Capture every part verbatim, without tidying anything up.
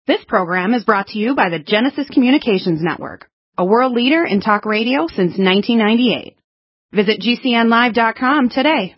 This program is brought to you by the Genesis Communications Network, a world leader in talk radio since nineteen ninety-eight. Visit G C N live dot com today.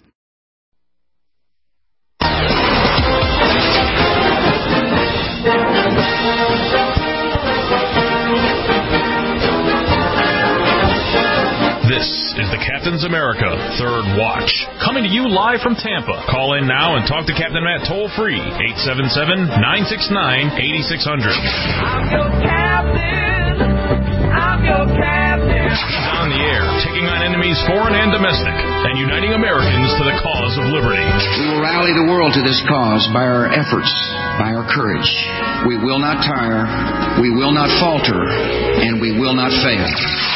This is the Captain's America Third Watch, coming to you live from Tampa. Call in now and talk to Captain Matt toll-free, eight seven seven, nine six nine, eight six zero zero. I'm your captain. I'm your captain. He's on the air, taking on enemies foreign and domestic, and uniting Americans to the cause of liberty. We will rally the world to this cause by our efforts, by our courage. We will not tire, we will not falter, and we will not fail.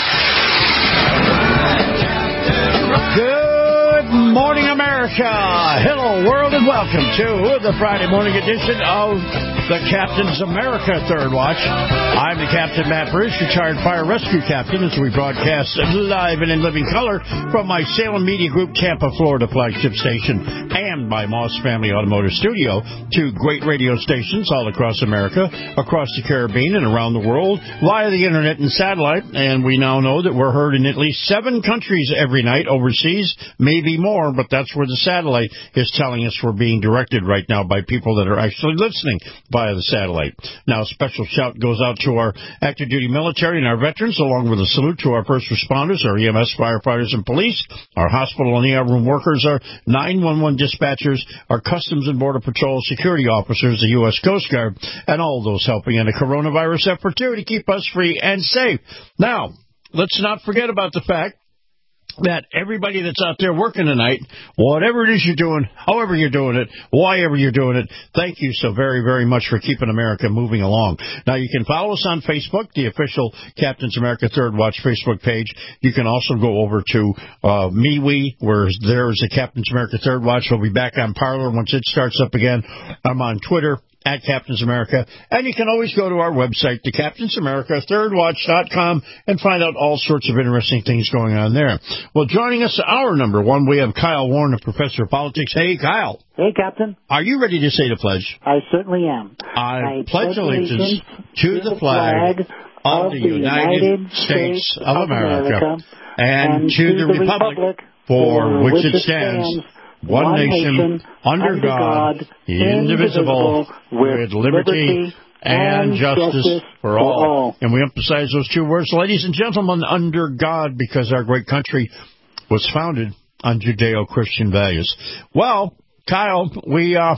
Good morning, America. Hello, world, and welcome to the Friday morning edition of the Captain's America Third Watch. I'm the Captain Matt Bruce, retired fire rescue captain, as we broadcast live and in living color from my Salem Media Group Tampa, Florida flagship station and my Moss Family Automotive Studio to great radio stations all across America, across the Caribbean, and around the world via the internet and satellite. And we now know that we're heard in at least seven countries every night overseas, maybe more, but that's where the satellite is telling us we're being directed right now by people that are actually listening via the satellite. Now, a special shout goes out to our active duty military and our veterans, along with a salute to our first responders, our E M S, firefighters, and police, our hospital and E R room workers, our nine one one dispatchers, our Customs and Border Patrol security officers, the U S Coast Guard, and all those helping in the coronavirus effort too to keep us free and safe. Now, let's not forget about the fact that everybody that's out there working tonight, whatever it is you're doing, however you're doing it, why ever you're doing it, thank you so very, very much for keeping America moving along. Now, you can follow us on Facebook, the official Captain's America Third Watch Facebook page. You can also go over to uh, MeWe, where there's the Captain's America Third Watch. We'll be back on Parler once it starts up again. I'm on Twitter, at Captain's America, and you can always go to our website, the Captain's America Third Watch dot com, and find out all sorts of interesting things going on there. Well, joining us, our number one, we have Kyle Warren, a professor of politics. Hey, Kyle. Hey, Captain. Are you ready to say the pledge? I certainly am. I, I pledge allegiance to the flag of the United States of America and to the republic for which it stands, one nation, under God, indivisible, with liberty and justice for all. And we emphasize those two words, ladies and gentlemen, under God, because our great country was founded on Judeo-Christian values. Well, Kyle, we uh,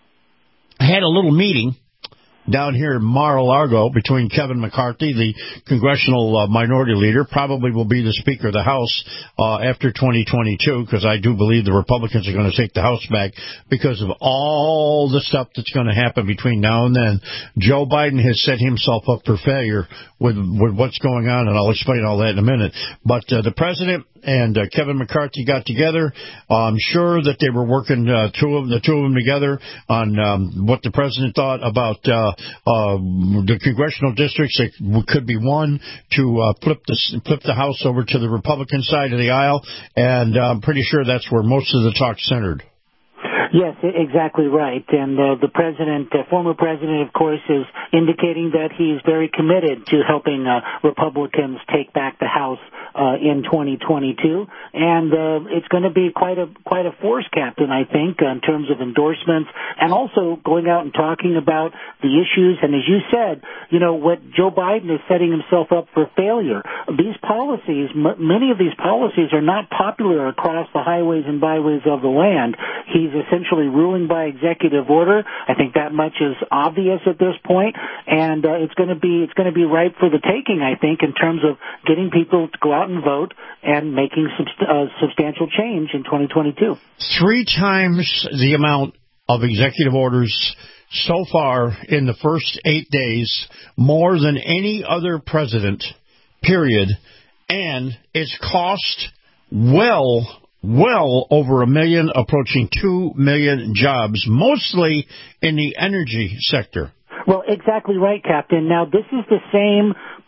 had a little meeting down here in Mar-a-Lago between Kevin McCarthy, the congressional uh, minority leader, probably will be the Speaker of the House uh, after twenty twenty-two, because I do believe the Republicans are going to take the House back because of all the stuff that's going to happen between now and then. Joe Biden has set himself up for failure with, with what's going on, and I'll explain all that in a minute. But uh, the president and uh, Kevin McCarthy got together. Uh, I'm sure that they were working, uh, two of the two of them together on um, what the president thought about uh, uh, the congressional districts that could be won to uh, flip the flip the House over to the Republican side of the aisle, and uh, I'm pretty sure that's where most of the talk centered. Yes, exactly right. And uh, the president, uh, former president, of course, is indicating that he's very committed to helping uh, Republicans take back the House uh, in twenty twenty-two. And uh, it's going to be quite a quite a force, Captain, I think, in terms of endorsements, and also going out and talking about the issues. And as you said, you know, what Joe Biden is setting himself up for failure. These policies, m- many of these policies are not popular across the highways and byways of the land. He's essentially ruling by executive order. I think that much is obvious at this point, and uh, it's going to be it's going to be ripe for the taking, I think, in terms of getting people to go out and vote and making subst- uh, substantial change in twenty twenty-two. Three times the amount of executive orders so far in the first eight days, more than any other president, period, and it's cost well Well over a million, approaching two million jobs, mostly in the energy sector. Well, exactly right, Captain. Now, this is the same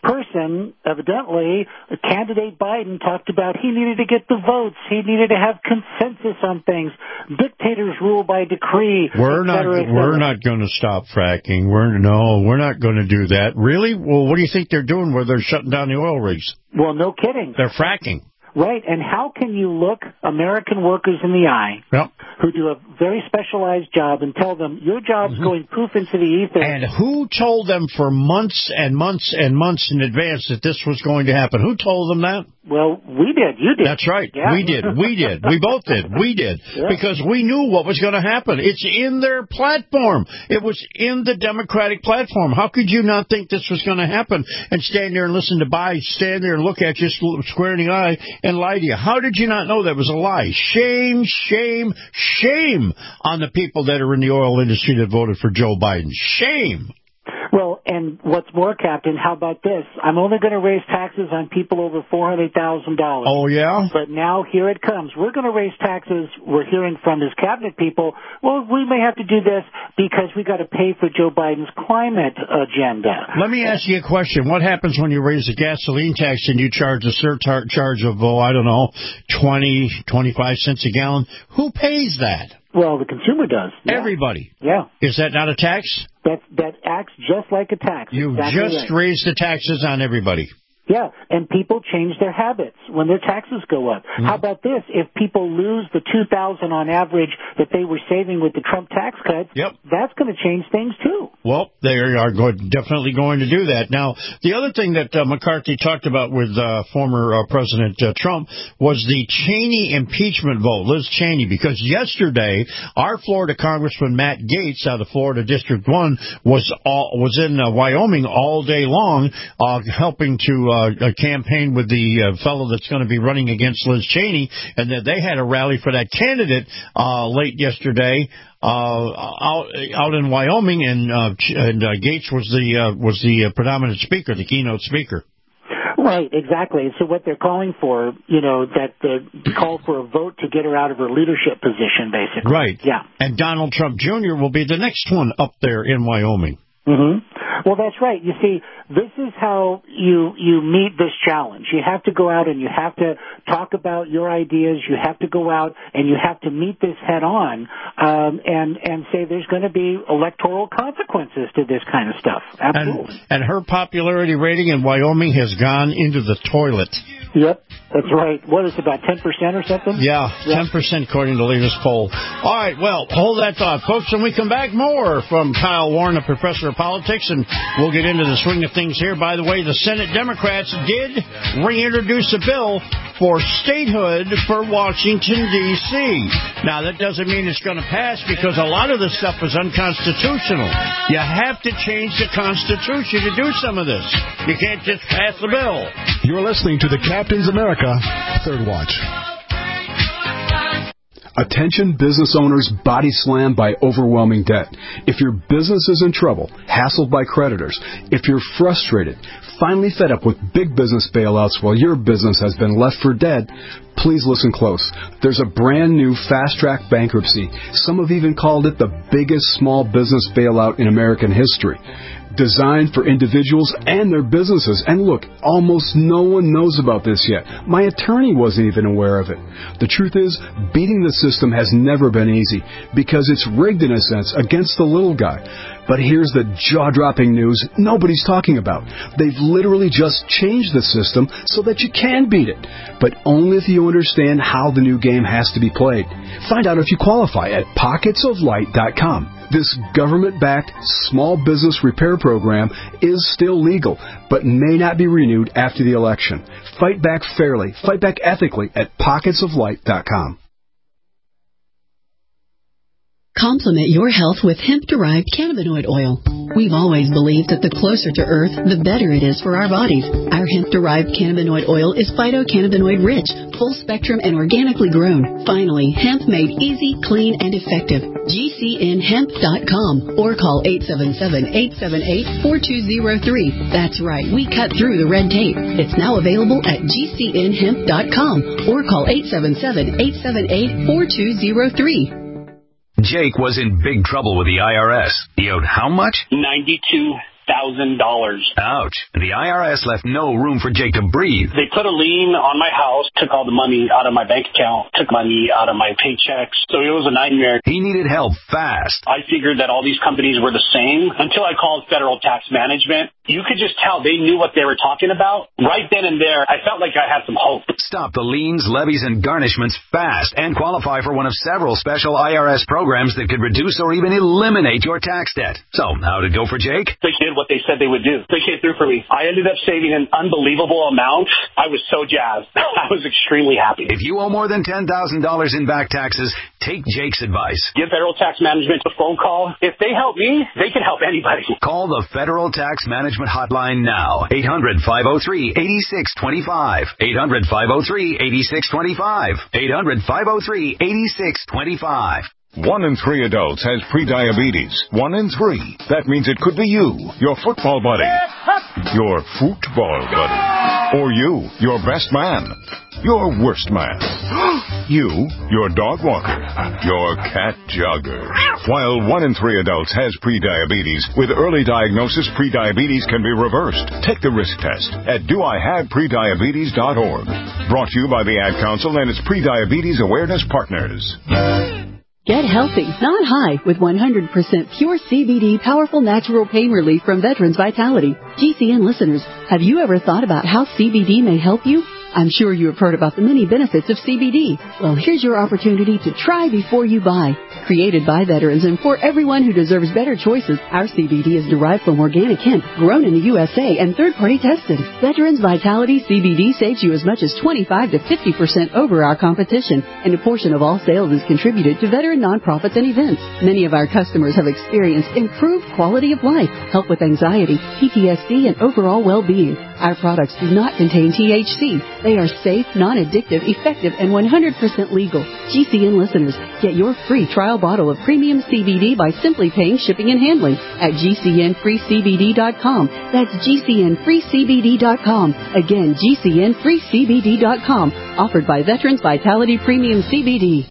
person, evidently, candidate Biden talked about he needed to get the votes. He needed to have consensus on things. Dictators rule by decree. We're not. We're not going to stop fracking. We're no. We're not going to do that. Really? Well, what do you think they're doing where they're shutting down the oil rigs? Well, no kidding. They're fracking. Right, and how can you look American workers in the eye yep. who do a very specialized job and tell them your job's mm-hmm. going poof into the ether? And who told them for months and months and months in advance that this was going to happen? Who told them that? Well, we did. You did. That's right. Yeah. We did. We did. We both did. We did. Yeah. Because we knew what was going to happen. It's in their platform. It was in the Democratic platform. How could you not think this was going to happen and stand there and listen to Biden, stand there and look at you square in the eye and lie to you? How did you not know that was a lie? Shame, shame, shame on the people that are in the oil industry that voted for Joe Biden. Shame. Well, and what's more, Captain, how about this? I'm only going to raise taxes on people over four hundred thousand dollars. Oh, yeah? But now here it comes. We're going to raise taxes. We're hearing from his cabinet people, well, we may have to do this because we got to pay for Joe Biden's climate agenda. Let me ask you a question. What happens when you raise the gasoline tax and you charge a surcharge of, oh, I don't know, twenty, twenty-five cents a gallon? Who pays that? Well, the consumer does. Yeah. Everybody. Yeah. Is that not a tax? That that acts just like a tax. You exactly just right. raised the taxes on everybody. Yeah, and people change their habits when their taxes go up. Mm-hmm. How about this? If people lose the two thousand dollars on average that they were saving with the Trump tax cuts, yep. that's going to change things too. Well, they are going, definitely going to do that. Now, the other thing that uh, McCarthy talked about with uh, former uh, President uh, Trump was the Cheney impeachment vote, Liz Cheney, because yesterday our Florida Congressman Matt Gaetz out of Florida District one was all, was in uh, Wyoming all day long uh, helping to uh, Uh, a campaign with the uh, fellow that's going to be running against Liz Cheney, and that they had a rally for that candidate uh, late yesterday uh, out out in Wyoming, and uh, and uh, Gaetz was the uh, was the uh, predominant speaker, the keynote speaker. Right, exactly. So what they're calling for, you know, that the call for a vote to get her out of her leadership position, basically. Right. Yeah. And Donald Trump Junior will be the next one up there in Wyoming. Mm-hmm. Well, that's right. You see, this is how you you meet this challenge. You have to go out and you have to talk about your ideas. You have to go out and you have to meet this head on um, and and say there's going to be electoral consequences to this kind of stuff. Absolutely. And, and her popularity rating in Wyoming has gone into the toilet. Yep, that's right. What is it, about ten percent or something? Yeah, ten percent according to the latest poll. All right, well, hold that thought, folks. When we come back, more from Kyle Warren, a professor of politics, and we'll get into the swing of things here. By the way, the Senate Democrats did reintroduce a bill for statehood for Washington, D C Now, that doesn't mean it's going to pass because a lot of this stuff is unconstitutional. You have to change the Constitution to do some of this. You can't just pass the bill. You're listening to the Captain's America Third Watch. Attention business owners body slammed by overwhelming debt. If your business is in trouble, hassled by creditors, if you're frustrated, finally fed up with big business bailouts while your business has been left for dead, please listen close. There's a brand new fast-track bankruptcy. Some have even called it the biggest small business bailout in American history. Designed for individuals and their businesses. And look, almost no one knows about this yet. My attorney wasn't even aware of it. The truth is, beating the system has never been easy because it's rigged in a sense against the little guy. But here's the jaw-dropping news nobody's talking about. They've literally just changed the system so that you can beat it, but only if you understand how the new game has to be played. Find out if you qualify at pockets of light dot com. This government-backed small business repair program is still legal, but may not be renewed after the election. Fight back fairly, fight back ethically at pockets of light dot com. Complement your health with hemp-derived cannabinoid oil. We've always believed that the closer to Earth, the better it is for our bodies. Our hemp-derived cannabinoid oil is phytocannabinoid-rich, full-spectrum, and organically grown. Finally, hemp made easy, clean, and effective. G C N hemp dot com or call eight seven seven, eight seven eight, four two zero three. That's right, we cut through the red tape. It's now available at G C N hemp dot com or call eight seven seven, eight seven eight, four two zero three. Jake was in big trouble with the I R S. He owed how much? ninety-two thousand dollars. Ouch. The I R S left no room for Jake to breathe. They put a lien on my house, took all the money out of my bank account, took money out of my paychecks. So it was a nightmare. He needed help fast. I figured that all these companies were the same until I called Federal Tax Management. You could just tell they knew what they were talking about. Right then and there, I felt like I had some hope. Stop the liens, levies, and garnishments fast and qualify for one of several special I R S programs that could reduce or even eliminate your tax debt. So, how'd it go for Jake? They did what they said they would do. They came through for me. I ended up saving an unbelievable amount. I was so jazzed. I was extremely happy. If you owe more than ten thousand dollars in back taxes, take Jake's advice. Give Federal Tax Management a phone call. If they help me, they can help anybody. Call the Federal Tax Management Hotline now. eight hundred, five oh three, eight six two five. eight hundred, five oh three, eight six two five. eight hundred, five oh three, eight six two five. One in three adults has prediabetes. One in three. That means it could be you, your football buddy, your football buddy, or you, your best man, your worst man, you, your dog walker, your cat jogger. While one in three adults has prediabetes, with early diagnosis, prediabetes can be reversed. Take the risk test at do I have prediabetes dot org. Brought to you by the Ad Council and its Prediabetes Awareness Partners. Get healthy, not high, with one hundred percent pure C B D powerful natural pain relief from Veterans Vitality. G C N listeners, have you ever thought about how C B D may help you? I'm sure you have heard about the many benefits of C B D. Well, here's your opportunity to try before you buy. Created by veterans and for everyone who deserves better choices, our C B D is derived from organic hemp, grown in the U S A and third-party tested. Veterans Vitality C B D saves you as much as twenty-five to fifty percent over our competition, and a portion of all sales is contributed to veteran nonprofits and events. Many of our customers have experienced improved quality of life, help with anxiety, P T S D, and overall well-being. Our products do not contain T H C. They are safe, non-addictive, effective, and one hundred percent legal. G C N listeners, get your free trial bottle of premium C B D by simply paying shipping and handling at G C N free C B D dot com. That's G C N free C B D dot com. Again, G C N free C B D dot com. Offered by Veterans Vitality Premium C B D.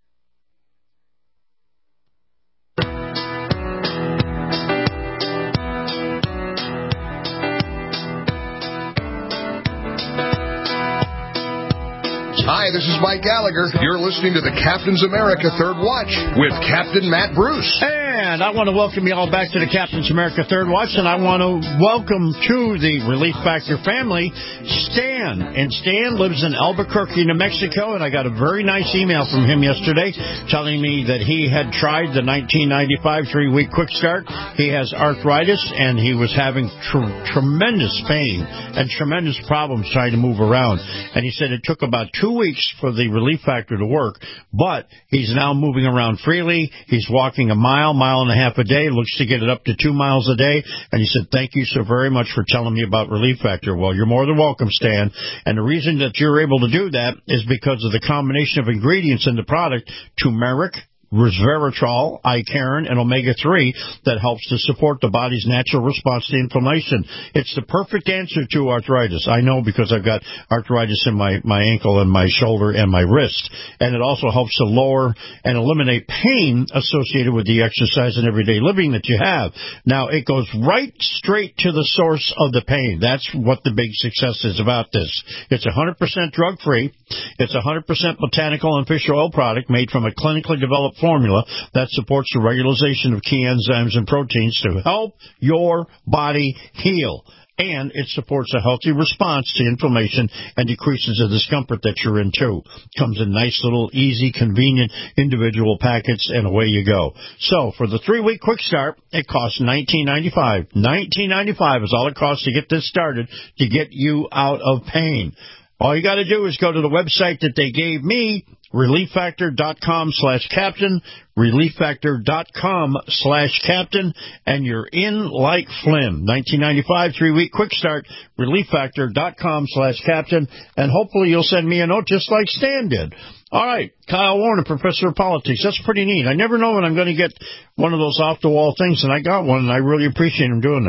Hi, this is Mike Gallagher. You're listening to the Captain's America Third Watch with Captain Matt Bruce. And I want to welcome you all back to the Captain's America Third Watch, and I want to welcome to the Relief Factor family, Stan. And Stan lives in Albuquerque, New Mexico, and I got a very nice email from him yesterday telling me that he had tried the nineteen ninety-five three-week quick start. He has arthritis, and he was having tr- tremendous pain and tremendous problems trying to move around. And he said it took about two weeks for the Relief Factor to work, but he's now moving around freely. He's walking a mile, mile and a half a day, looks to get it up to two miles a day. And he said, thank you so very much for telling me about Relief Factor. Well, you're more than welcome, Stan. And the reason that you're able to do that is because of the combination of ingredients in the product, turmeric, resveratrol, Icariin, and omega three that helps to support the body's natural response to inflammation. It's the perfect answer to arthritis. I know because I've got arthritis in my, my ankle and my shoulder and my wrist. And it also helps to lower and eliminate pain associated with the exercise and everyday living that you have. Now, it goes right straight to the source of the pain. That's what the big success is about this. It's one hundred percent drug-free. It's a one hundred percent botanical and fish oil product made from a clinically developed formula that supports the regularization of key enzymes and proteins to help your body heal. And it supports a healthy response to inflammation and decreases the discomfort that you're in, too. Comes in nice little, easy, convenient individual packets, and away you go. So, for the three-week quick start, it costs nineteen ninety-five dollars. nineteen ninety-five dollars is all it costs to get this started, to get you out of pain. All you got to do is go to the website that they gave me, relief factor dot com slash captain, relief factor dot com slash captain, and you're in like Flynn. nineteen ninety-five, three-week quick start, relief factor dot com slash captain, and hopefully you'll send me a note just like Stan did. All right, Kyle Warner, Professor of Politics. That's pretty neat. I never know when I'm going to get one of those off-the-wall things, and I got one, and I really appreciate him doing that.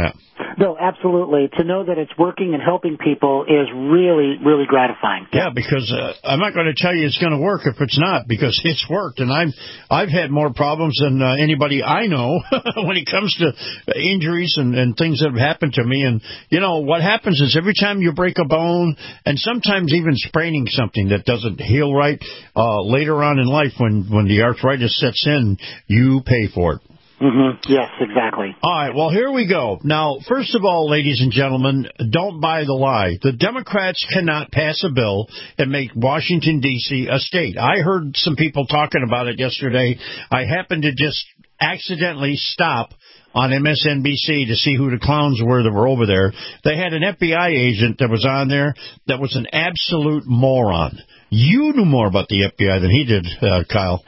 No, absolutely. To know that it's working and helping people is really, really gratifying. Yeah, because uh, I'm not going to tell you it's going to work if it's not, because it's worked, and I've I've had more problems than uh, anybody I know when it comes to injuries and, and things that have happened to me. And you know what happens is every time you break a bone, and sometimes even spraining something that doesn't heal right, uh, later on in life when when the arthritis sets in, you pay for it. Mm-hmm. Yes, exactly. All right, well, here we go. Now, first of all, ladies and gentlemen, don't buy the lie. The Democrats cannot pass a bill and make Washington, D C a state. I heard some people talking about it yesterday. I happened to just accidentally stop on M S N B C to see who the clowns were that were over there. They had an F B I agent that was on there that was an absolute moron. You knew more about the F B I than he did, uh, Kyle.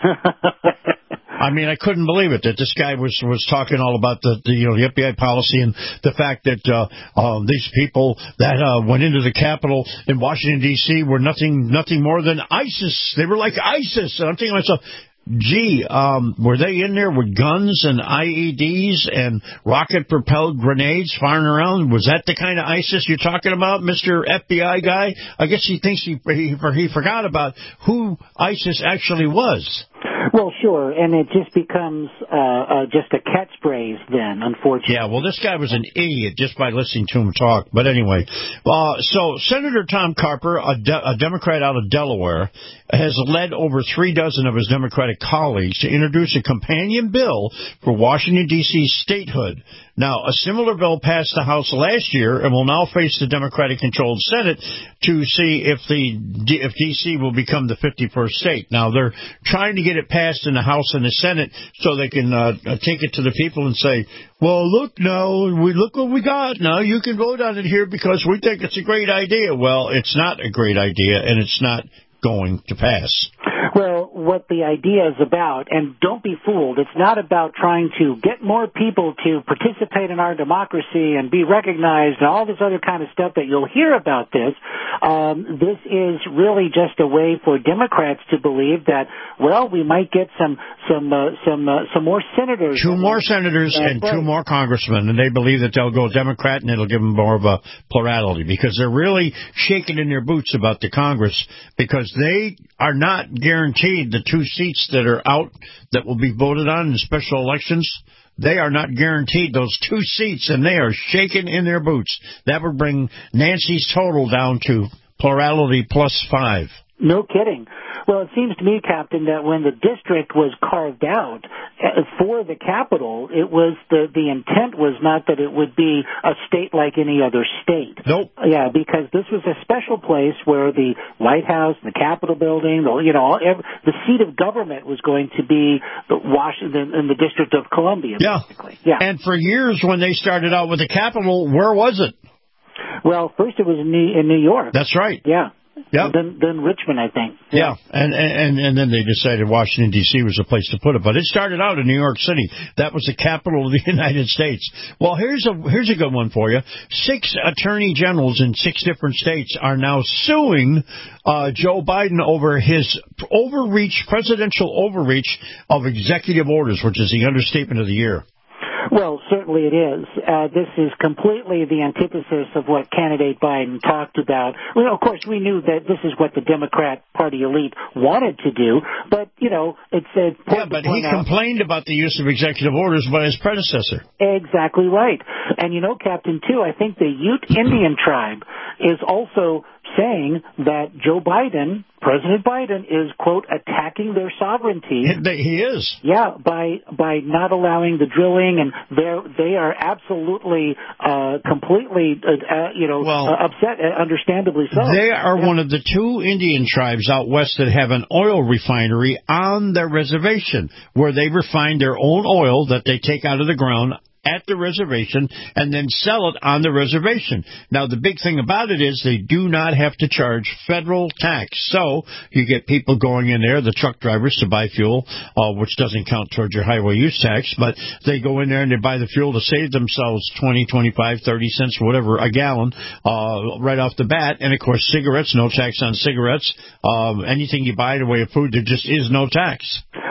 I mean, I couldn't believe it that this guy was was talking all about the, the you know the F B I policy and the fact that uh, uh, these people that uh, went into the Capitol in Washington D C were nothing nothing more than ISIS. They were like ISIS. And I'm thinking to myself, gee, um, were they in there with guns and I E Ds and rocket-propelled grenades firing around? Was that the kind of ISIS you're talking about, Mister F B I guy? I guess he thinks he he, he forgot about who ISIS actually was. Well, sure, and it just becomes uh, uh, just a catchphrase then, unfortunately. Yeah, well, this guy was an idiot just by listening to him talk. But anyway, uh, so Senator Tom Carper, a, de- a Democrat out of Delaware, has led over three dozen of his Democratic colleagues to introduce a companion bill for Washington, D C statehood. Now, a similar bill passed the House last year and will now face the Democratic-controlled Senate to see if the if D C will become the fifty-first state. Now, they're trying to get it passed in the House and the Senate so they can uh, take it to the people and say, well, look now, we look what we got. Now you can vote on it here because we think it's a great idea. Well, it's not a great idea, and it's not going to pass. Well, what the idea is about, and don't be fooled, it's not about trying to get more people to participate in our democracy and be recognized and all this other kind of stuff that you'll hear about this. Um, this is really just a way for Democrats to believe that, well, we might get some some uh, some uh, some more senators. Two more senators uh, and right. two more congressmen, and they believe that they'll go Democrat and it'll give them more of a plurality because they're really shaking in their boots about the Congress because they are not guaranteed the two seats that are out that will be voted on in special elections. They are not guaranteed those two seats, and they are shaking in their boots. That would bring Nancy's total down to plurality plus five. No kidding. Well, it seems to me, Captain, that when the district was carved out for the capital, it was the the intent was not that it would be a state like any other state. Nope. Yeah, because this was a special place where the White House, the Capitol building, the, you know, every, the seat of government was going to be the Washington in the District of Columbia. Yeah. Basically. Yeah. And for years, when they started out with the Capitol, where was it? Well, first it was in New, in New York. That's right. Yeah. Yep. Then, then Richmond, I think. Yeah, and, and and then they decided Washington, D C was the place to put it. But it started out in New York City. That was the capital of the United States. Well, here's a here's a good one for you. Six attorney generals in six different states are now suing uh, Joe Biden over his overreach, presidential overreach of executive orders, which is the understatement of the year. Well, certainly it is. Uh, this is completely the antithesis of what candidate Biden talked about. Well, of course, we knew that this is what the Democrat Party elite wanted to do, but, you know, it's a... Yeah, but he out. complained about the use of executive orders by his predecessor. Exactly right. And, you know, Captain, too, I think the Ute Indian tribe is also saying that Joe Biden, President Biden, is, quote, attacking their sovereignty. He is. Yeah, by by not allowing the drilling, and they're, they are absolutely, uh, completely, uh, uh, you know, well, uh, upset, uh, understandably so. They are yeah. one of the two Indian tribes out west that have an oil refinery on their reservation, where they refine their own oil that they take out of the ground at the reservation and then sell it on the reservation. Now, the big thing about it is they do not have to charge federal tax. So you get people going in there, the truck drivers, to buy fuel, uh, which doesn't count towards your highway use tax, but they go in there and they buy the fuel to save themselves twenty, twenty-five, thirty cents, whatever, a gallon, uh, right off the bat. And, of course, cigarettes, no tax on cigarettes. Um, anything you buy in the way of food, there just is no tax.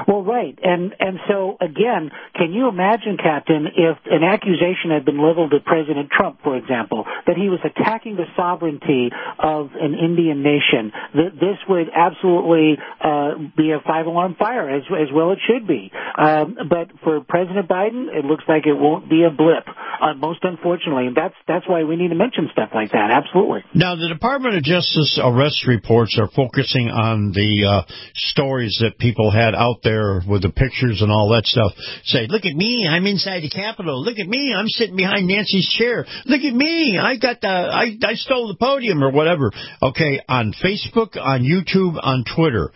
Well, right. And and so, again, can you imagine, Captain, if an accusation had been leveled at President Trump, for example, that he was attacking the sovereignty of an Indian nation, that this would absolutely uh, be a five-alarm fire, as, as well it should be. Um, but for President Biden, it looks like it won't be a blip, uh, most unfortunately. And that's, that's why we need to mention stuff like that, absolutely. Now, the Department of Justice arrest reports are focusing on the uh, stories that people had out there with the pictures and all that stuff. Say, look at me, I'm inside the Capitol. Look at me, I'm sitting behind Nancy's chair. Look at me, I got the, I, I stole the podium or whatever. Okay, on Facebook, on YouTube, on Twitter,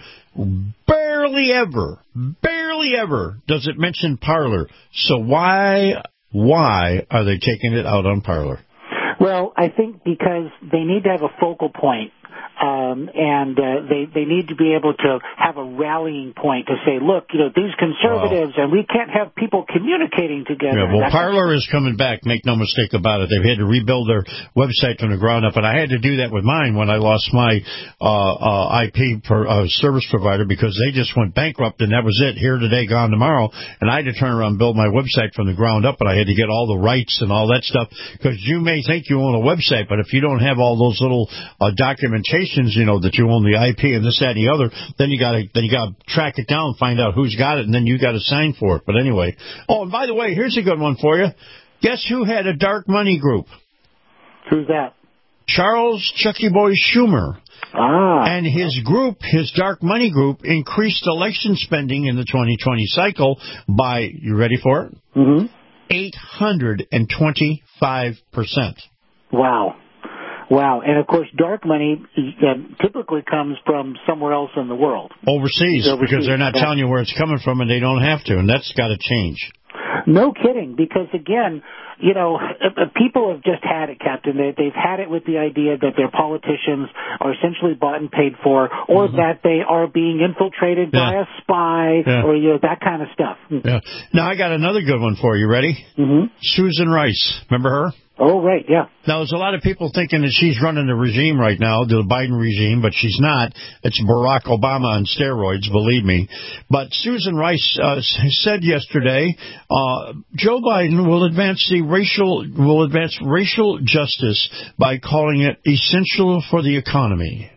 barely ever, barely ever does it mention Parler. So why, why are they taking it out on Parler? Well, I think because they need to have a focal point. Um, and uh, they they need to be able to have a rallying point to say, look, you know, these conservatives, wow. and we can't have people communicating together. Yeah, well, Parler is coming back. Make no mistake about it. They've had to rebuild their website from the ground up, and I had to do that with mine when I lost my uh, uh, I P per, uh, service provider because they just went bankrupt, and that was it. Here today, gone tomorrow. And I had to turn around and build my website from the ground up, and I had to get all the rights and all that stuff because you may think you own a website, but if you don't have all those little uh, documentation, you know, that you own the I P and this, that, and the other, then you gotta, then you gotta track it down, find out who's got it, and then you gotta sign for it. But anyway. Oh, and by the way, here's a good one for you. Guess who had a dark money group? Who's that? Charles Chucky Boy Schumer. Ah. And his group, his dark money group, increased election spending in the twenty twenty cycle by, you ready for it? Mm-hmm. eight hundred twenty-five percent. Wow. Wow. And, of course, dark money uh, typically comes from somewhere else in the world. Overseas, Overseas. because they're not yeah. telling you where it's coming from, and they don't have to, and that's got to change. No kidding, because, again, you know, people have just had it, Captain. They, they've had it with the idea that their politicians are essentially bought and paid for, or mm-hmm. that they are being infiltrated yeah. by a spy, yeah. or, you know, that kind of stuff. Yeah. Now, I got another good one for you. Ready? Mm-hmm. Susan Rice. Remember her? Oh, right, yeah. Now, there's a lot of people thinking that she's running the regime right now, the Biden regime, but she's not. It's Barack Obama on steroids, believe me. But Susan Rice uh, said yesterday, uh, Joe Biden will advance the racial will advance racial justice by calling it essential for the economy.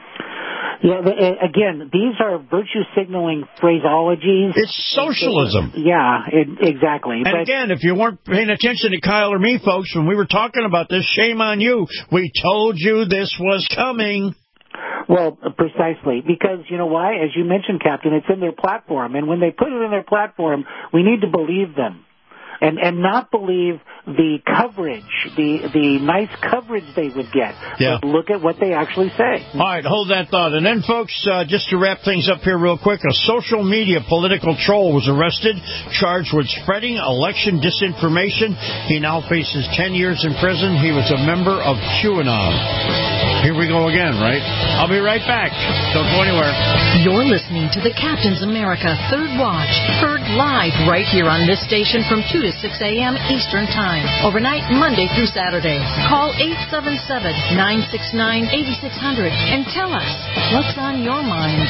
Yeah, again, these are virtue signaling phraseologies. It's socialism. Yeah, it, exactly. And but, again, if you weren't paying attention to Kyle or me, folks, when we were talking about this, shame on you. We told you this was coming. Well, precisely, because you know why? As you mentioned, Captain, it's in their platform, and when they put it in their platform, we need to believe them. And and not believe the coverage, the the nice coverage they would get. Yeah. But look at what they actually say. All right, hold that thought. And then, folks, uh, just to wrap things up here real quick, a social media political troll was arrested, charged with spreading election disinformation. He now faces ten years in prison. He was a member of QAnon. Here we go again, right? I'll be right back. Don't go anywhere. You're listening to the Captain's America Third Watch, heard live right here on this station from two to six a.m. Eastern Time, overnight Monday through Saturday. Call eight seven seven, nine six nine, eight six zero zero and tell us what's on your mind.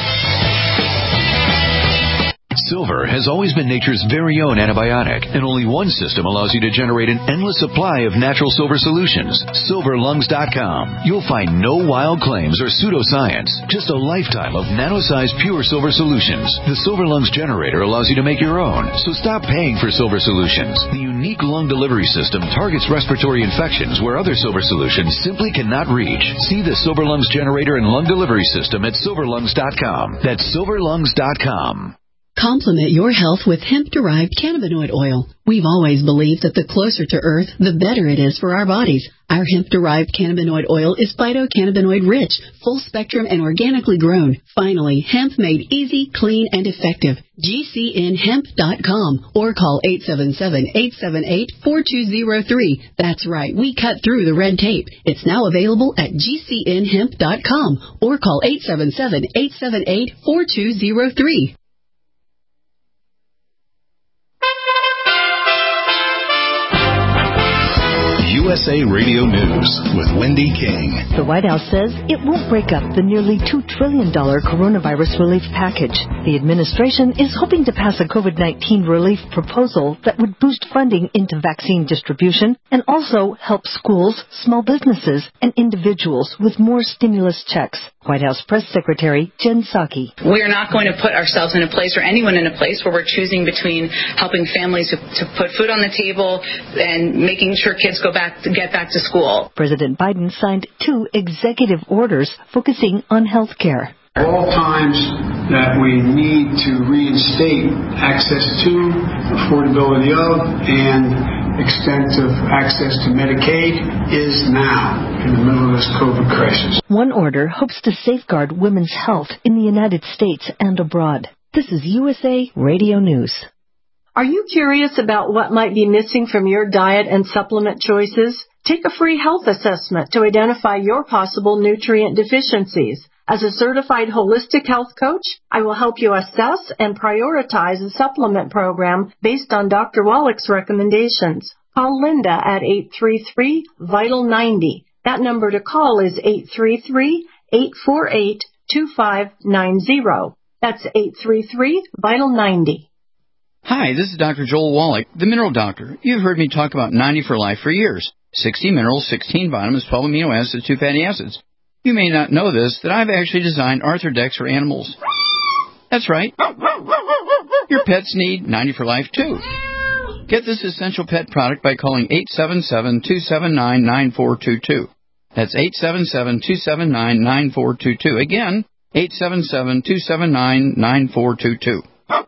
Silver has always been nature's very own antibiotic, and only one system allows you to generate an endless supply of natural silver solutions. silver lungs dot com. You'll find no wild claims or pseudoscience, just a lifetime of nano-sized pure silver solutions. The Silver Lungs generator allows you to make your own, so stop paying for silver solutions. The unique lung delivery system targets respiratory infections where other silver solutions simply cannot reach. See the Silver Lungs generator and lung delivery system at silver lungs dot com. That's silver lungs dot com. Complement your health with hemp-derived cannabinoid oil. We've always believed that the closer to Earth, the better it is for our bodies. Our hemp-derived cannabinoid oil is phytocannabinoid-rich, full-spectrum, and organically grown. Finally, hemp made easy, clean, and effective. G C N hemp dot com or call eight seven seven, eight seven eight, four two zero three. That's right, we cut through the red tape. It's now available at G C N hemp dot com or call eight seven seven, eight seven eight, four two zero three. U S A Radio News with Wendy King. The White House says it won't break up the nearly two trillion dollars coronavirus relief package. The administration is hoping to pass a COVID nineteen relief proposal that would boost funding into vaccine distribution and also help schools, small businesses, and individuals with more stimulus checks. White House Press Secretary Jen Psaki. We're not going to put ourselves in a place or anyone in a place where we're choosing between helping families to, to put food on the table and making sure kids go back to get back to school. President Biden signed two executive orders focusing on health care. All times that we need to reinstate access to, affordability of, and extent of access to Medicaid is now in the middle of this COVID crisis. One order hopes to safeguard women's health in the United States and abroad. This is U S A Radio News. Are you curious about what might be missing from your diet and supplement choices? Take a free health assessment to identify your possible nutrient deficiencies. As a certified holistic health coach, I will help you assess and prioritize a supplement program based on Doctor Wallach's recommendations. Call Linda at eight three three, VITAL ninety. That number to call is eight three three, eight four eight, two five nine zero. That's eight three three, VITAL ninety. Hi, this is Doctor Joel Wallach, the Mineral Doctor. You've heard me talk about ninety for Life for years. sixty minerals, sixteen vitamins, twelve amino acids, two fatty acids. You may not know this, that I've actually designed Arthrodex for animals. That's right. Your pets need ninety for Life, too. Get this essential pet product by calling eight seven seven, two seven nine, nine four two two. That's eight seven seven, two seven nine, nine four two two. Again, eight seven seven, two seven nine, nine four two two.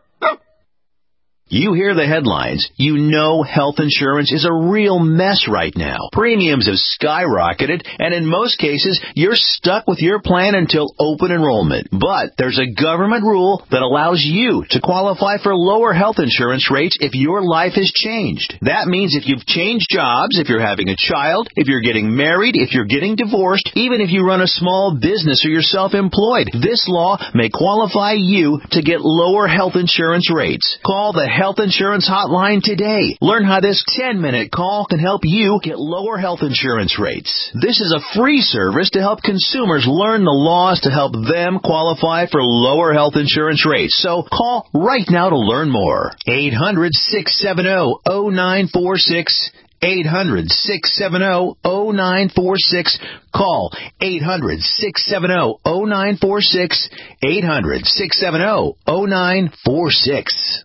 You hear the headlines. You know health insurance is a real mess right now. Premiums have skyrocketed, and in most cases, you're stuck with your plan until open enrollment. But there's a government rule that allows you to qualify for lower health insurance rates if your life has changed. That means if you've changed jobs, if you're having a child, if you're getting married, if you're getting divorced, even if you run a small business or you're self-employed, this law may qualify you to get lower health insurance rates. Call the Health Insurance Hotline today. Learn how this ten-minute call can help you get lower health insurance rates. This is a free service to help consumers learn the laws to help them qualify for lower health insurance rates. So call right now to learn more. eight hundred, six seven zero, zero nine four six. eight hundred, six seven zero, zero nine four six. Call eight hundred, six seven zero, zero nine four six. eight hundred, six seven zero, zero nine four six.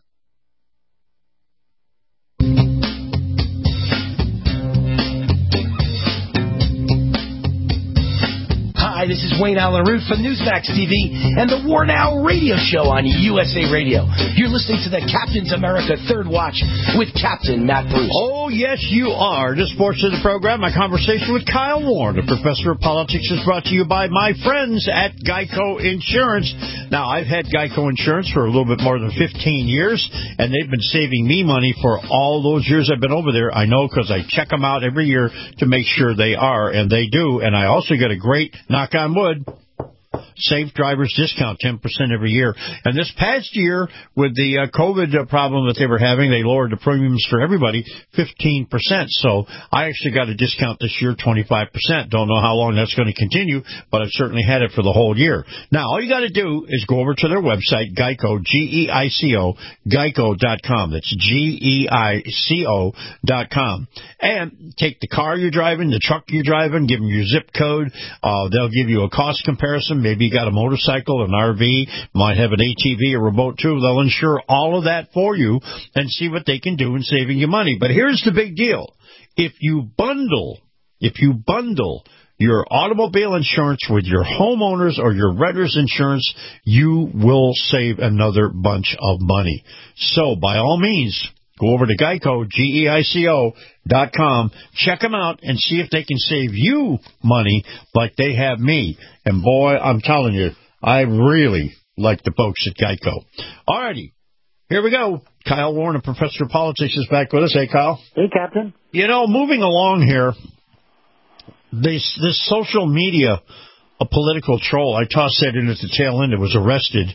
Hi, this is Wayne Allen Root from Newsmax T V and the War Now radio show on U S A Radio. You're listening to the Captain's America Third Watch with Captain Matt Bruce. Oh, yes, you are. This portion of the program, my conversation with Kyle Warren, the professor of politics, is brought to you by my friends at Geico Insurance. Now, I've had Geico Insurance for a little bit more than fifteen years, and they've been saving me money for all those years I've been over there. I know because I check them out every year to make sure they are, and they do. And I also get a great, knock on wood, Safe Drivers Discount, ten percent every year. And this past year, with the uh, COVID uh, problem that they were having, they lowered the premiums for everybody fifteen percent. So I actually got a discount this year, twenty-five percent. Don't know how long that's going to continue, but I've certainly had it for the whole year. Now, all you got to do is go over to their website, Geico, G E I C O, geico dot com. That's G E I C O dot com. And take the car you're driving, the truck you're driving, give them your zip code. Uh, they'll give you a cost comparison. Maybe you got a motorcycle, an R V, might have an A T V or a boat too. They'll insure all of that for you and see what they can do in saving you money. But here's the big deal. If you bundle, if you bundle your automobile insurance with your homeowners or your renter's insurance, you will save another bunch of money. So by all means, go over to Geico, G E I C O dot com, check them out, and see if they can save you money like they have me. And boy, I'm telling you, I really like the folks at Geico. All righty, here we go. Kyle Warren, a professor of politics, is back with us. Hey, Kyle. Hey, Captain. You know, moving along here, this, this social media, a political troll, I tossed that in at the tail end, it was arrested.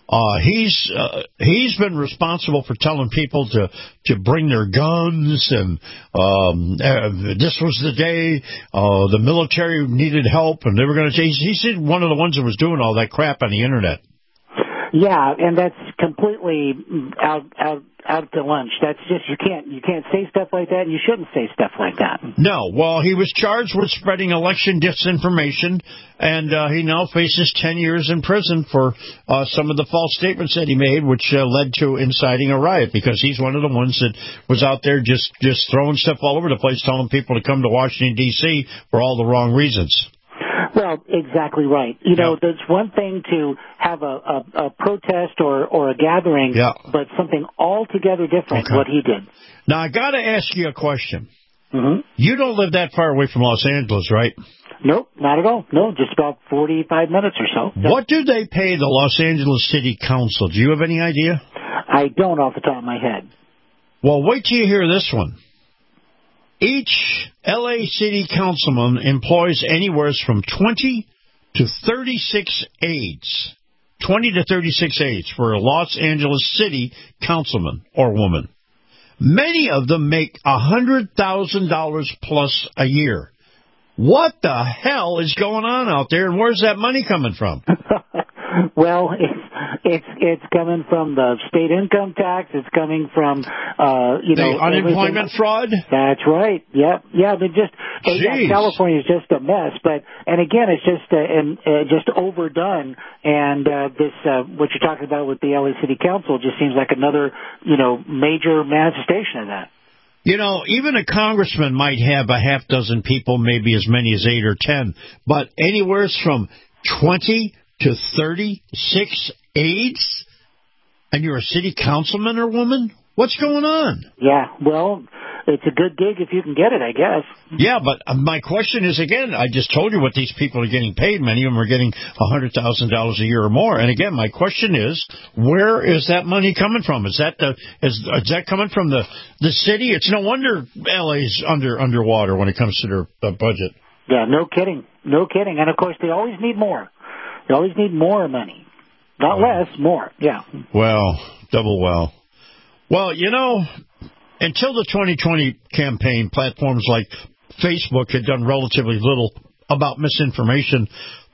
Uh, he's uh, he's been responsible for telling people to, to bring their guns, and um, uh, this was the day uh, the military needed help, and they were going to. He's, he's one of the ones that was doing all that crap on the internet. Yeah, and that's completely out out out to lunch. That's just you can't you can't say stuff like that, and you shouldn't say stuff like that. No, well, he was charged with spreading election disinformation, and uh, he now faces ten years in prison for uh, some of the false statements that he made, which uh, led to inciting a riot, because he's one of the ones that was out there just, just throwing stuff all over the place, telling people to come to Washington, D C for all the wrong reasons. Well, exactly right. You know, there's one thing to have a, a, a protest or, or a gathering, yeah. but something altogether different, Okay. what he did. Now, I got to ask you a question. Mm-hmm. You don't live that far away from Los Angeles, right? Nope, not at all. No, just about forty-five minutes or so. Yep. What do they pay the Los Angeles City Council? Do you have any idea? I don't off the top of my head. Well, wait till you hear this one. Each L A City Councilman employs anywhere from twenty to thirty-six aides. twenty to thirty-six aides for a Los Angeles City Councilman or woman. Many of them make one hundred thousand dollars plus a year. What the hell is going on out there, and where's that money coming from? Well, it's it's it's coming from the state income tax. It's coming from uh, you the know unemployment everything. fraud. That's right. Yep. Yeah. But just uh, yeah, California is just a mess. But and again, it's just uh, and uh, just overdone. And uh, this uh, what you're talking about with the L A City Council just seems like another you know major manifestation of that. You know, even a congressman might have a half dozen people, maybe as many as eight or ten, but anywhere from twenty to thirty-six aides, and you're a city councilman or woman? What's going on? Yeah, well, it's a good gig if you can get it, I guess. Yeah, but my question is, again, I just told you what these people are getting paid. Many of them are getting one hundred thousand dollars a year or more. And again, my question is, where is that money coming from? Is that the is, is that coming from the, the city? It's no wonder L A's under underwater when it comes to their uh, budget. Yeah, no kidding. No kidding. And, of course, they always need more. They always need more money. Not less, more. Yeah. Well, double well. Well, you know, until the twenty twenty campaign, platforms like Facebook had done relatively little about misinformation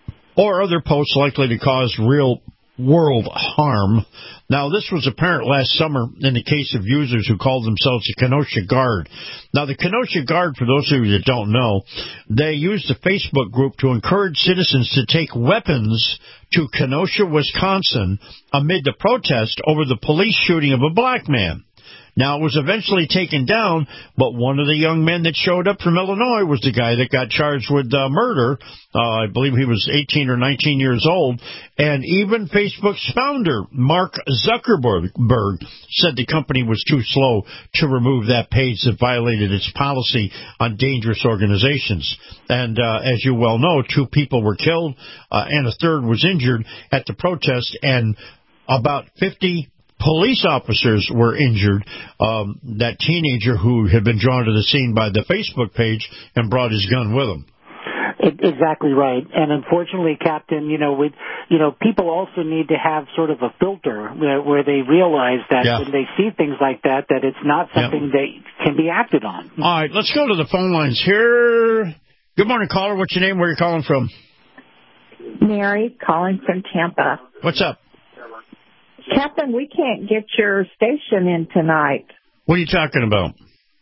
or other posts likely to cause real world harm. Now, this was apparent last summer in the case of users who called themselves the Kenosha Guard. Now, the Kenosha Guard, for those of you that don't know, they used a Facebook group to encourage citizens to take weapons to Kenosha, Wisconsin, amid the protest over the police shooting of a black man. Now, it was eventually taken down, but one of the young men that showed up from Illinois was the guy that got charged with uh, murder. Uh, I believe he was eighteen or nineteen years old. And even Facebook's founder, Mark Zuckerberg, said the company was too slow to remove that page that violated its policy on dangerous organizations. And uh, as you well know, two people were killed uh, and a third was injured at the protest, and about fifty police officers were injured. Um, that teenager who had been drawn to the scene by the Facebook page and brought his gun with him. It, exactly right. And unfortunately, Captain, you know, with you know, people also need to have sort of a filter where, where they realize that yeah. when they see things like that, that it's not something yeah. that can be acted on. All right, let's go to the phone lines here. Good morning, caller. What's your name? Where are you calling from? Mary, calling from Tampa. What's up? Captain, we can't get your station in tonight. What are you talking about?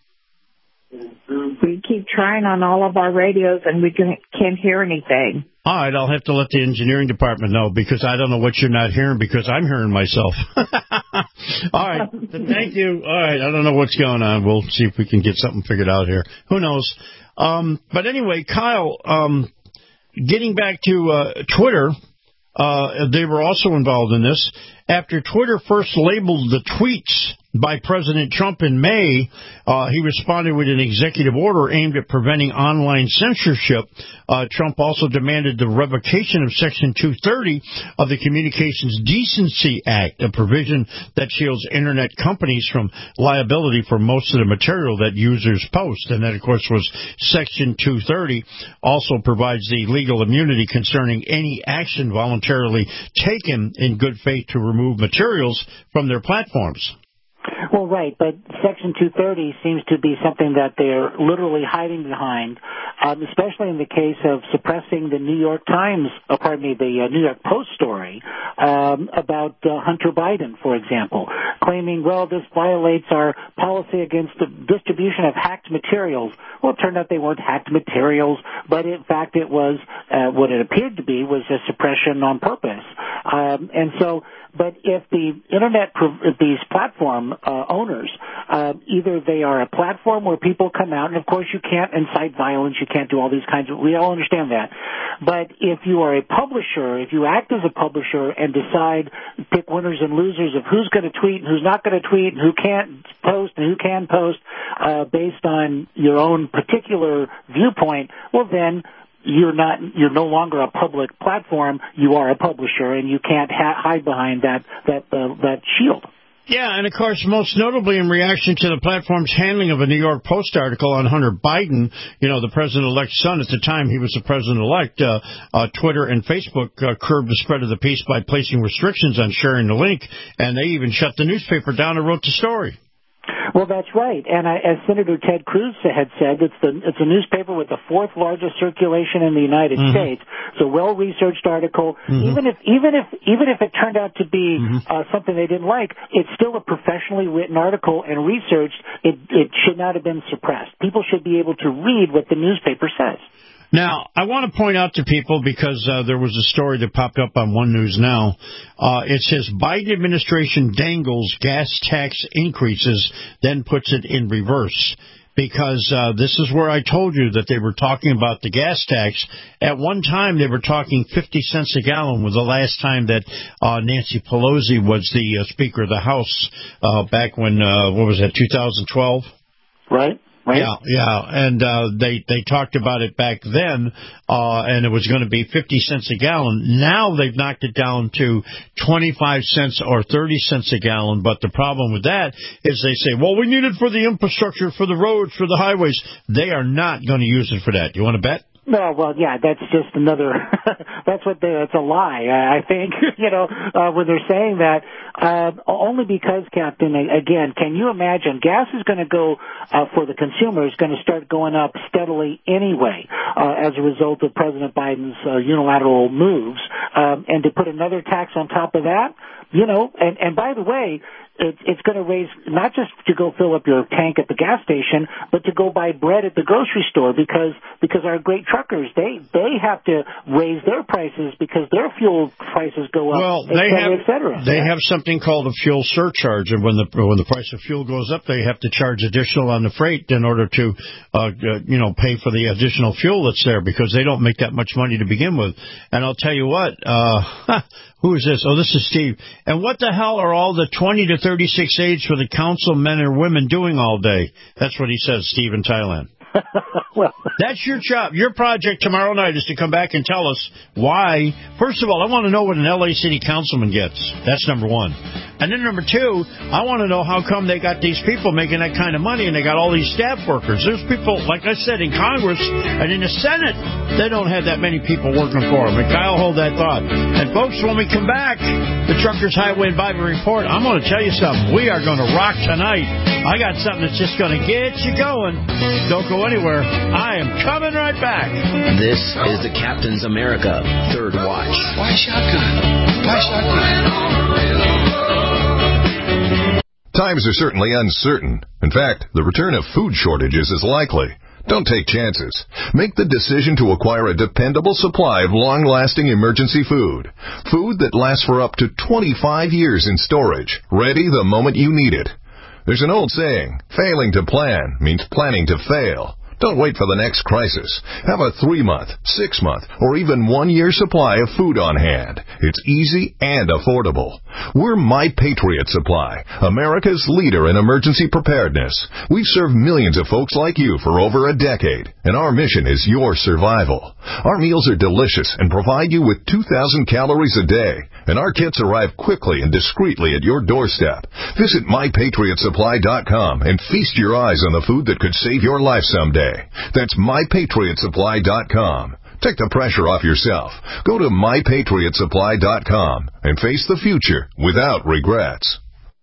We keep trying on all of our radios, and we can't hear anything. All right, I'll have to let the engineering department know, because I don't know what you're not hearing, because I'm hearing myself. All right, thank you. All right, I don't know what's going on. We'll see if we can get something figured out here. Who knows? Um, but anyway, Kyle, um, getting back to uh, Twitter, uh, they were also involved in this. After Twitter first labeled the tweets by President Trump in May, uh, he responded with an executive order aimed at preventing online censorship. Uh, Trump also demanded the revocation of Section two thirty of the Communications Decency Act, a provision that shields Internet companies from liability for most of the material that users post. And that, of course, was Section two thirty. Also provides the legal immunity concerning any action voluntarily taken in good faith to remove remove materials from their platforms. Well, right, but Section two thirty seems to be something that they're literally hiding behind, um, especially in the case of suppressing the New York Times, uh, pardon me, the uh, New York Post story um, about uh, Hunter Biden, for example, claiming, well, this violates our policy against the distribution of hacked materials. Well, it turned out they weren't hacked materials, but in fact it was, uh, what it appeared to be was a suppression on purpose. Um, and so, but if the Internet, if these platform uh, owners, uh, either they are a platform where people come out, and of course you can't incite violence, you can't do all these kinds of, we all understand that. But if you are a publisher, if you act as a publisher and decide, pick winners and losers of who's going to tweet and who's not going to tweet and who can't post and who can post uh, based on your own particular viewpoint, well then, you're not, you're no longer a public platform, you are a publisher, and you can't ha- hide behind that, that, uh, that shield. Yeah, and of course, most notably in reaction to the platform's handling of a New York Post article on Hunter Biden, you know, the president-elect's son, at the time he was the president-elect, uh, uh, Twitter and Facebook uh, curbed the spread of the piece by placing restrictions on sharing the link, and they even shut the newspaper down and wrote the story. Well, that's right. And I, as Senator Ted Cruz had said, it's the it's a newspaper with the fourth largest circulation in the United mm-hmm. States. It's a well-researched article. Mm-hmm. Even if even if even if it turned out to be mm-hmm. uh, something they didn't like, it's still a professionally written article and researched. It it should not have been suppressed. People should be able to read what the newspaper says. Now, I want to point out to people, because uh, there was a story that popped up on One News Now. Uh, it says Biden administration dangles gas tax increases, then puts it in reverse. Because uh, this is where I told you that they were talking about the gas tax. At one time, they were talking fifty cents a gallon was the last time that uh, Nancy Pelosi was the uh, Speaker of the House uh, back when, uh, what was that, two thousand twelve? Right. Right. Yeah, yeah, and uh, they they talked about it back then, uh, and it was going to be fifty cents a gallon. Now they've knocked it down to twenty-five cents or thirty cents a gallon. But the problem with that is they say, well, we need it for the infrastructure, for the roads, for the highways. They are not going to use it for that. You want to bet? No, well, yeah, that's just another, that's what they, it's a lie, I think, you know, uh, when they're saying that, uh, only because, Captain, again, can you imagine, gas is going to go, uh, for the consumer, is going to start going up steadily anyway, uh, as a result of President Biden's uh, unilateral moves, um, and to put another tax on top of that, you know, and, and by the way, it, it's going to raise, not just to go fill up your tank at the gas station, but to go buy bread at the grocery store, because because our great truckers, they they have to raise their prices because their fuel prices go up, well, et they cetera, have, et cetera. They have something called a fuel surcharge, and when the when the price of fuel goes up, they have to charge additional on the freight in order to, uh, you know, pay for the additional fuel that's there, because they don't make that much money to begin with. And I'll tell you what, uh, who is this? Oh, this is Steve. And what the hell are all the twenty to thirty-six aides for the council men and women doing all day? That's what he says, Steve in Thailand. Well, that's your job. Your project tomorrow night is to come back and tell us why. First of all, I want to know what an L A City councilman gets. That's number one. And then number two, I want to know how come they got these people making that kind of money and they got all these staff workers. There's people, like I said, in Congress and in the Senate, they don't have that many people working for them. And Kyle, hold that thought. And folks, when we come back, the Truckers Highway and Bible Report, I'm going to tell you something. We are going to rock tonight. I got something that's just going to get you going. Don't go anywhere. I am coming right back. This is the Captain's America Third Watch. Why shotgun? Why shotgun? Times are certainly uncertain. In fact, the return of food shortages is likely. Don't take chances. Make the decision to acquire a dependable supply of long-lasting emergency food. Food that lasts for up to twenty-five years in storage, ready the moment you need it. There's an old saying, failing to plan means planning to fail. Don't wait for the next crisis. Have a three-month, six-month, or even one-year supply of food on hand. It's easy and affordable. We're My Patriot Supply, America's leader in emergency preparedness. We've served millions of folks like you for over a decade, and our mission is your survival. Our meals are delicious and provide you with two thousand calories a day, and our kits arrive quickly and discreetly at your doorstep. Visit my patriot supply dot com and feast your eyes on the food that could save your life someday. That's my patriot supply dot com. Take the pressure off yourself. Go to my patriot supply dot com and face the future without regrets.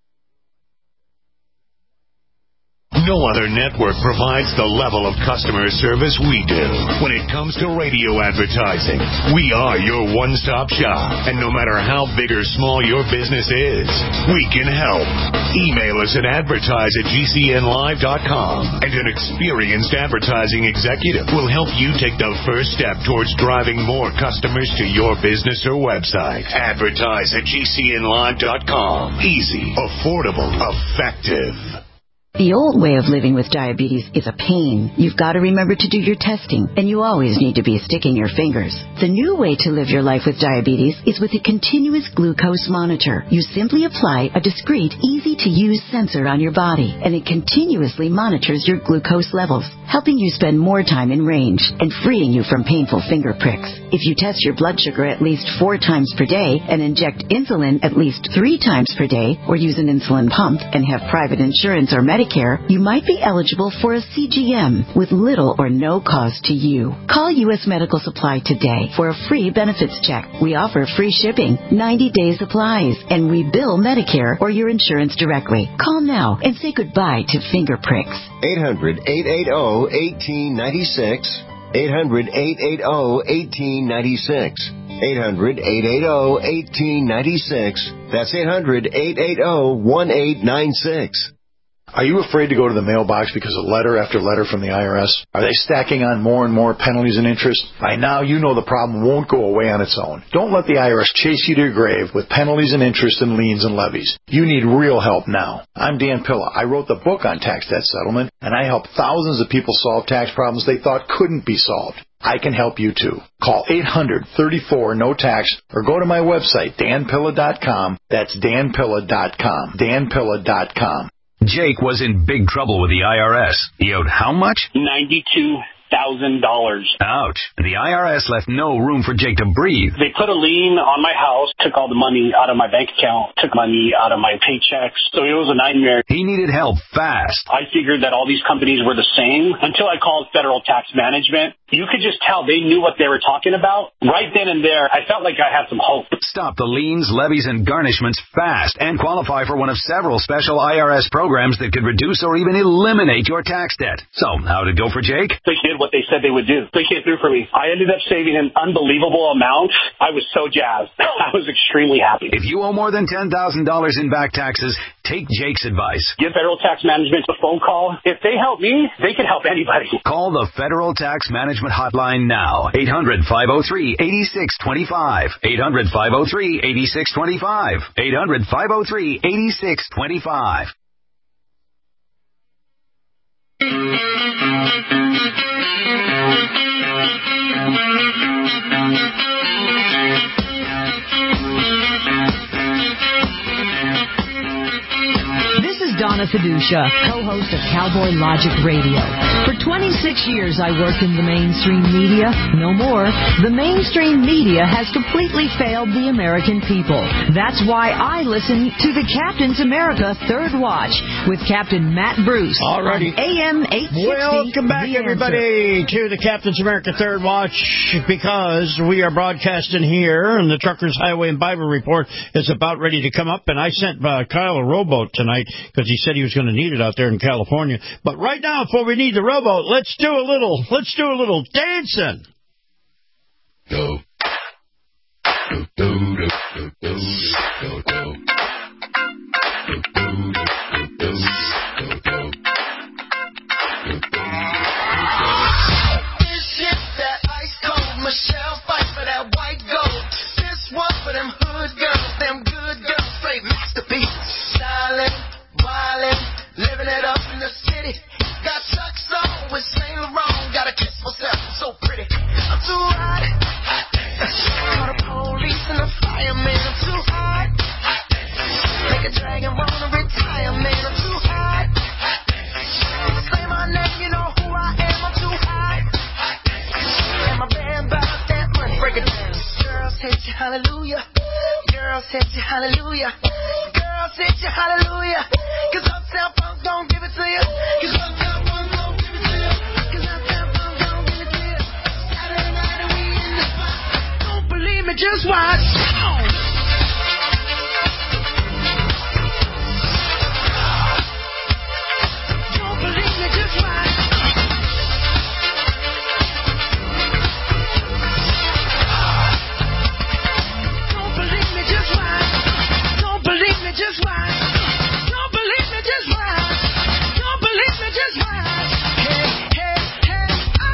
No other network provides the level of customer service we do. When it comes to radio advertising, we are your one-stop shop. And no matter how big or small your business is, we can help. Email us at advertise at G C N live dot com, and an experienced advertising executive will help you take the first step towards driving more customers to your business or website. Advertise at G C N live dot com. Easy, affordable, effective. The old way of living with diabetes is a pain. You've got to remember to do your testing, and you always need to be sticking your fingers. The new way to live your life with diabetes is with a continuous glucose monitor. You simply apply a discreet, easy-to-use sensor on your body, and it continuously monitors your glucose levels, helping you spend more time in range and freeing you from painful finger pricks. If you test your blood sugar at least four times per day and inject insulin at least three times per day, or use an insulin pump and have private insurance or Medicare, you might be eligible for a C G M with little or no cost to you. Call U S Medical Supply today for a free benefits check. We offer free shipping, ninety-day supplies, and we bill Medicare or your insurance directly. Call now and say goodbye to finger pricks. eight hundred, eight eight zero, one eight nine six. eight hundred, eight eight zero, one eight nine six. eight hundred, eight eight zero, one eight nine six. That's eight hundred, eight eight zero, one eight nine six. Are you afraid to go to the mailbox because of letter after letter from the I R S? Are they stacking on more and more penalties and interest? By now, you know the problem won't go away on its own. Don't let the I R S chase you to your grave with penalties and interest and liens and levies. You need real help now. I'm Dan Pilla. I wrote the book on tax debt settlement, and I help thousands of people solve tax problems they thought couldn't be solved. I can help you too. Call eight hundred, thirty-four, no tax or go to my website, dan pilla dot com. That's dan pilla dot com. dan pilla dot com. Jake was in big trouble with the I R S. He owed how much? ninety-two thousand dollars. Ouch. The I R S left no room for Jake to breathe. They put a lien on my house, took all the money out of my bank account, took money out of my paychecks. So it was a nightmare. He needed help fast. I figured that all these companies were the same until I called Federal Tax Management. You could just tell they knew what they were talking about. Right then and there, I felt like I had some hope. Stop the liens, levies, and garnishments fast and qualify for one of several special I R S programs that could reduce or even eliminate your tax debt. So, how did it go for Jake? They did what they said they would do. They came through for me. I ended up saving an unbelievable amount. I was so jazzed. I was extremely happy. If you owe more than ten thousand dollars in back taxes, take Jake's advice. Give Federal Tax Management a phone call. If they help me, they can help anybody. Call the Federal Tax Management Hotline now. eight hundred, five oh three, eight six two five. eight hundred, five oh three, eight six two five. eight hundred, five oh three, eight six two five. This is Donna Fiducia, co-host of Cowboy Logic Radio. For twenty-six years, I worked in the mainstream media. No more. The mainstream media has completely failed the American people. That's why I listen to the Captain's America Third Watch with Captain Matt Bruce. Alrighty. On A M eight sixty. Welcome back, everybody, to the Captain's America Third Watch, because we are broadcasting here, and the Truckers Highway and Bible Report is about ready to come up. And I sent uh, Kyle a rowboat tonight because he said he was going to need it out there in California. But right now, before we need the rowboat, let's do a little, let's do a little dancing. Go. Do, do, do, do, do, do, do. Do, do, do, do, do, do. This shit that ice cold Michelle fight for that white gold. This one for them hood girls, them good girls, straight masterpieces. Stylin', wildin', living it up in the city. Got Chuck's on with Saint Laurent. Gotta kiss myself, I'm so pretty. I'm too hot. Call the police and the fireman. I'm too hot. Make a dragon wanna retire, man. I'm too hot. Say my name, you know who I am. I'm too hot. And my band about that money. Break it down. Girls hit you, hallelujah. Girls hit you, hallelujah. Girls hit you, hallelujah. Cause Uptown Funk don't give it to you. Cause Uptown Funk don't give it to you. Cause Uptown Funk don't give it to you. Saturday night and we just watch. Don't believe me, just watch. Don't believe me, just watch. Don't believe me, just watch. Don't believe me, just watch. Don't believe me, just watch. Hey, hey, hey,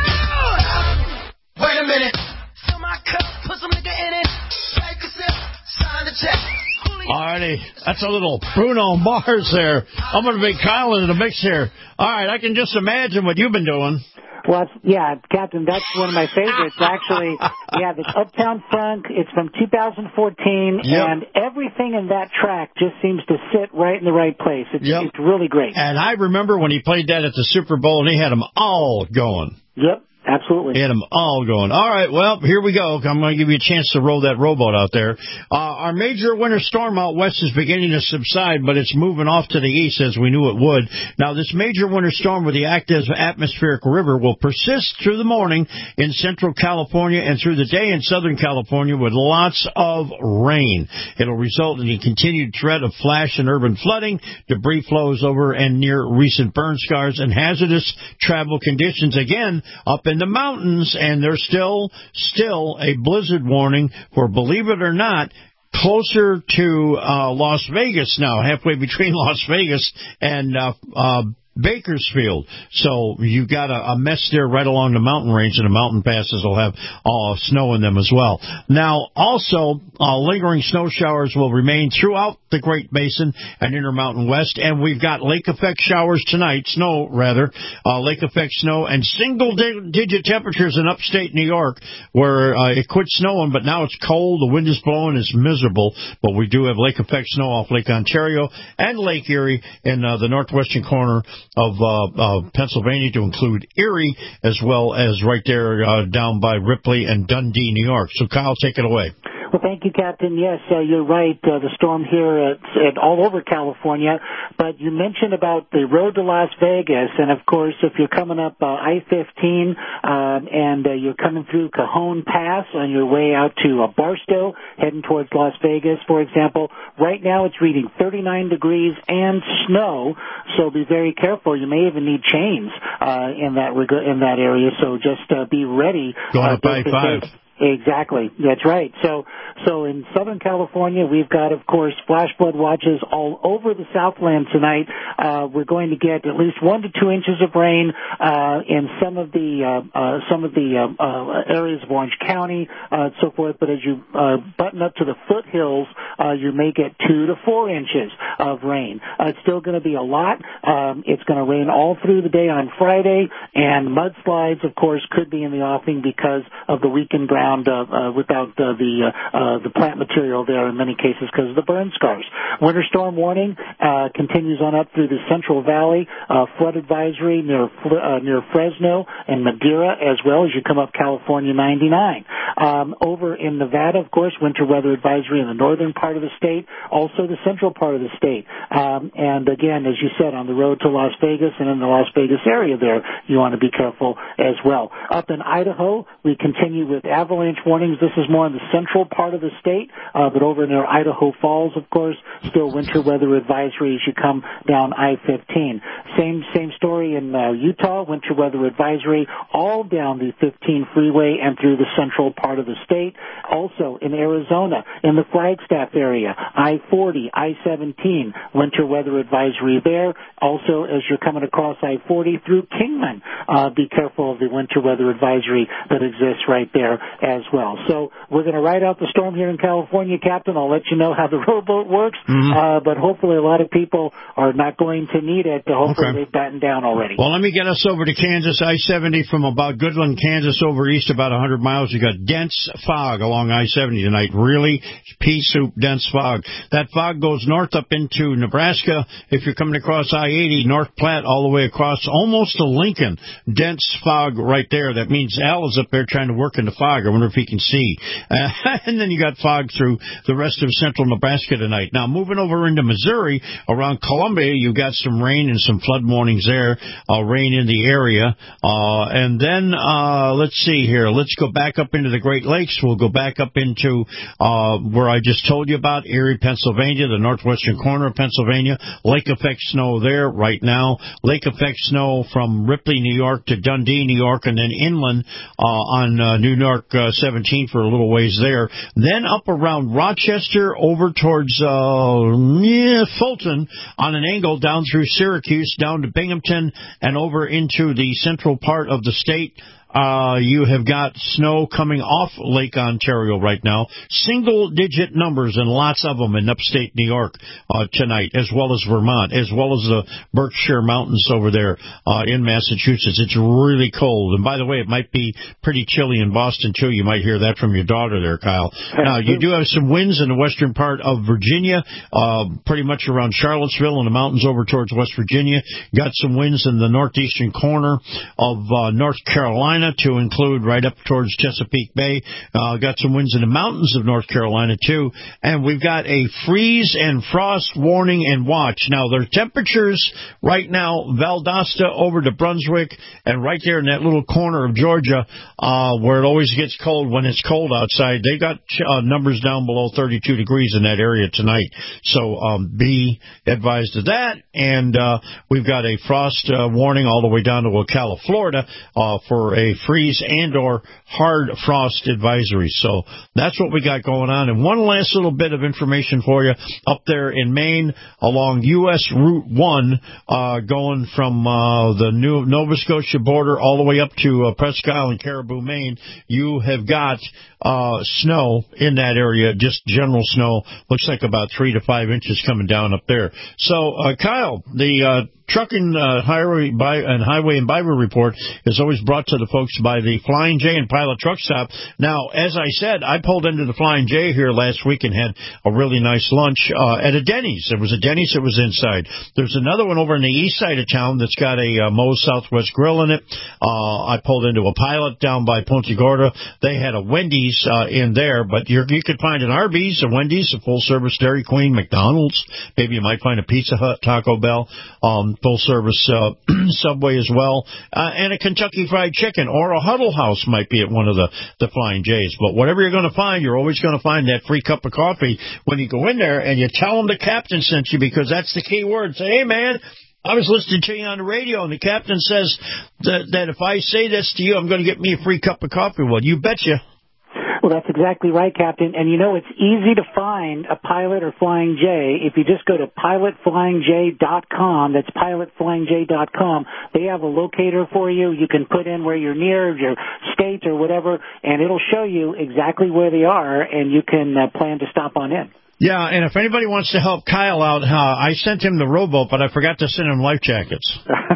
oh! Wait a minute. Fill my cup, put some nigga in it. Take a sip, sign the check. Alrighty, that's a little Bruno Mars there. I'm going to be Kyle into the mix here. All right, I can just imagine what you've been doing. Well, it's, yeah, Captain, that's one of my favorites, actually. Yeah, the Uptown Funk, it's from two thousand fourteen, Yep. and everything in that track just seems to sit right in the right place. It's, Yep. it's really great. And I remember when he played that at the Super Bowl, and he had them all going. Yep. Absolutely. He had them all going. All right, well, here we go. I'm going to give you a chance to roll that rowboat out there. Uh, our major winter storm out west is beginning to subside, but it's moving off to the east as we knew it would. Now, this major winter storm with the active atmospheric river will persist through the morning in central California and through the day in southern California with lots of rain. It'll result in a continued threat of flash and urban flooding, debris flows over and near recent burn scars, and hazardous travel conditions, again, up in the mountains, and there's still, still a blizzard warning for, believe it or not, closer to uh, Las Vegas now, halfway between Las Vegas and uh, uh, Bakersfield. So you've got a, a mess there right along the mountain range, and the mountain passes will have uh, snow in them as well. Now, also, uh, lingering snow showers will remain throughout the Great Basin and Intermountain West, and we've got lake effect showers tonight, snow rather, uh, lake effect snow, and single-digit temperatures in upstate New York, where uh, it quit snowing, but now it's cold, the wind is blowing, it's miserable, but we do have lake effect snow off Lake Ontario and Lake Erie in uh, the northwestern corner of uh, uh, Pennsylvania, to include Erie, as well as right there uh, down by Ripley and Dundee, New York. So, Kyle, take it away. Well, thank you, Captain. Yes, uh, you're right. Uh, the storm here uh, at all over California. But you mentioned about the road to Las Vegas, and of course, if you're coming up uh, I fifteen um, and uh, you're coming through Cajon Pass on your way out to uh, Barstow, heading towards Las Vegas, for example, right now it's reading thirty-nine degrees and snow. So be very careful. You may even need chains uh, in that reg- in that area. So just uh, be ready. Going uh, up I five. Exactly. That's right. So, so in Southern California, we've got, of course, flash flood watches all over the Southland tonight. Uh, we're going to get at least one to two inches of rain, uh, in some of the, uh, uh, some of the, uh, uh, areas of Orange County, uh, and so forth. But as you, uh, button up to the foothills, uh, you may get two to four inches of rain. Uh, it's still going to be a lot. Um, it's going to rain all through the day on Friday, and mudslides, of course, could be in the offing because of the weakened ground. Uh, uh, without uh, the uh, uh, the plant material there in many cases because of the burn scars. Winter storm warning uh, continues on up through the Central Valley. Uh, flood advisory near uh, near Fresno and Madera, as well as you come up California ninety-nine. Um, over in Nevada, of course, winter weather advisory in the northern part of the state, also the central part of the state. Um, and again, as you said, on the road to Las Vegas and in the Las Vegas area there, you want to be careful as well. Up in Idaho, we continue with avalanche warnings. This is more in the central part of the state, uh, but over near Idaho Falls, of course, still winter weather advisory as you come down I fifteen. Same same story in uh, Utah, winter weather advisory all down the fifteen freeway and through the central part of the state. Also in Arizona, in the Flagstaff area, I forty, I seventeen, winter weather advisory there. Also, as you're coming across I forty through Kingman, uh, be careful of the winter weather advisory that exists right there as well. So we're going to ride out the storm here in California, Captain. I'll let you know how the rowboat works, mm-hmm. uh, but hopefully a lot of people are not going to need it. Hopefully okay. they've battened down already. Well, let me get us over to Kansas. I seventy from about Goodland, Kansas, over east about one hundred miles. You got dense fog along I seventy tonight. Really pea soup dense fog. That fog goes north up into Nebraska. If you're coming across I eighty, North Platte, all the way across almost to Lincoln. Dense fog right there. That means Al is up there trying to work in the fog. I wonder if he can see. Uh, and then you got fog through the rest of central Nebraska tonight. Now, moving over into Missouri, around Columbia, you got some rain and some flood warnings there. Uh, rain in the area. Uh, and then, uh, let's see here. Let's go back up into the Great Lakes. We'll go back up into uh, where I just told you about, Erie, Pennsylvania, the northwestern corner of Pennsylvania. Lake effect snow there right now. Lake effect snow from Ripley, New York to Dundee, New York, and then inland uh, on uh, New York uh, seventeen for a little ways there. Then up around Rochester over towards uh, yeah, Fulton on an angle down through Syracuse, down to Binghamton, and over into the central part of the state. Uh, you have got snow coming off Lake Ontario right now. Single-digit numbers and lots of them in upstate New York uh, tonight, as well as Vermont, as well as the Berkshire Mountains over there uh, in Massachusetts. It's really cold. And by the way, it might be pretty chilly in Boston, too. You might hear that from your daughter there, Kyle. Now, you do have some winds in the western part of Virginia, uh, pretty much around Charlottesville and the mountains over towards West Virginia. Got some winds in the northeastern corner of uh, North Carolina, to include right up towards Chesapeake Bay. Uh, got some winds in the mountains of North Carolina, too. And we've got a freeze and frost warning and watch. Now, their temperatures right now, Valdosta over to Brunswick, and right there in that little corner of Georgia, uh, where it always gets cold when it's cold outside, they got uh, numbers down below thirty-two degrees in that area tonight. So um, be advised of that. And uh, we've got a frost uh, warning all the way down to Ocala, Florida, uh, for a freeze and or hard frost advisory. So that's what we got going on. And one last little bit of information for you up there in Maine along U S Route one, uh, going from uh, the New Nova Scotia border all the way up to uh, Presque Isle and Caribou, Maine. You have got uh, snow in that area, just general snow. Looks like about three to five inches coming down up there. So, uh, Kyle, the uh, Trucking uh, highway by, and Highway and Byway Report is always brought to the folks by the Flying J and Pilot Truck Stop. Now, as I said, I pulled into the Flying J here last week and had a really nice lunch uh, at a Denny's. There was a Denny's that was inside. There's another one over on the east side of town that's got a uh, Moe's Southwest Grill in it. Uh, I pulled into a Pilot down by Punta Gorda. They had a Wendy's uh, in there, but you're, you could find an Arby's, a Wendy's, a full-service Dairy Queen, McDonald's. Maybe you might find a Pizza Hut, Taco Bell. Um, full-service uh, Subway as well, uh, and a Kentucky Fried Chicken, or a Huddle House might be at one of the, the Flying J's. But whatever you're going to find, you're always going to find that free cup of coffee when you go in there, and you tell them the captain sent you, because that's the key word. Say, hey, man, I was listening to you on the radio, and the captain says that, that if I say this to you, I'm going to get me a free cup of coffee. Well, you betcha. Well, that's exactly right, Captain. And you know, it's easy to find a Pilot or Flying J if you just go to pilot flying j dot com. That's pilot flying j dot com. They have a locator for you. You can put in where you're near, your state or whatever, and it'll show you exactly where they are, and you can uh, plan to stop on in. Yeah, and if anybody wants to help Kyle out, uh, I sent him the rowboat, but I forgot to send him life jackets.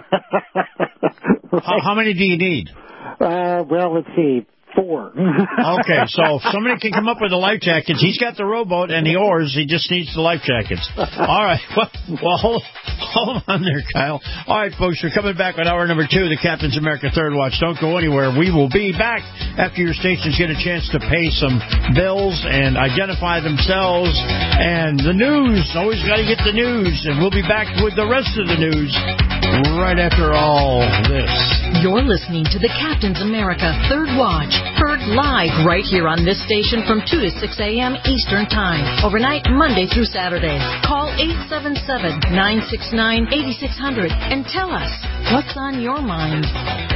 Right. how, how many do you need? Uh, well, let's see. Four. Okay, so if somebody can come up with the life jackets, he's got the rowboat and the oars, he just needs the life jackets. All right, well, well hold, hold on there, Kyle. All right, folks, we're coming back with hour number two, the Captain's America Third Watch. Don't go anywhere. We will be back after your stations get a chance to pay some bills and identify themselves. And the news, always got to get the news. And we'll be back with the rest of the news right after all this. You're listening to the Captain's America Third Watch, heard live right here on this station from two to six a.m. Eastern Time, overnight Monday through Saturday. Call eight seven seven, nine six nine, eight six zero zero and tell us what's on your mind.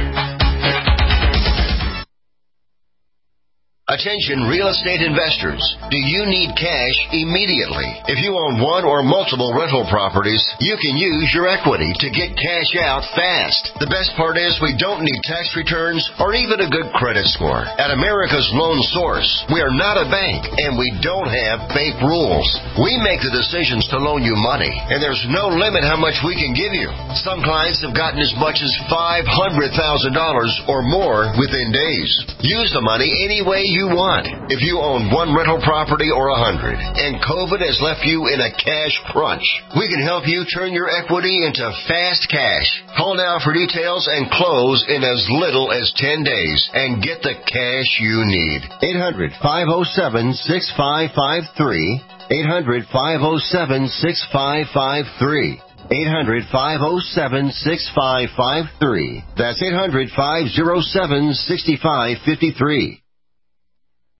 Attention real estate investors. Do you need cash immediately? If you own one or multiple rental properties, you can use your equity to get cash out fast. The best part is we don't need tax returns or even a good credit score. At America's Loan Source, we are not a bank and we don't have bank rules. We make the decisions to loan you money, and there's no limit how much we can give you. Some clients have gotten as much as five hundred thousand dollars or more within days. Use the money any way you want. If you own one rental property or a hundred, and COVID has left you in a cash crunch, we can help you turn your equity into fast cash. Call now for details and close in as little as ten days and get the cash you need. eight hundred, five oh seven, six five five three. eight hundred, five oh seven, six five five three. eight hundred, five oh seven, six five five three. That's eight hundred, five oh seven, six five five three.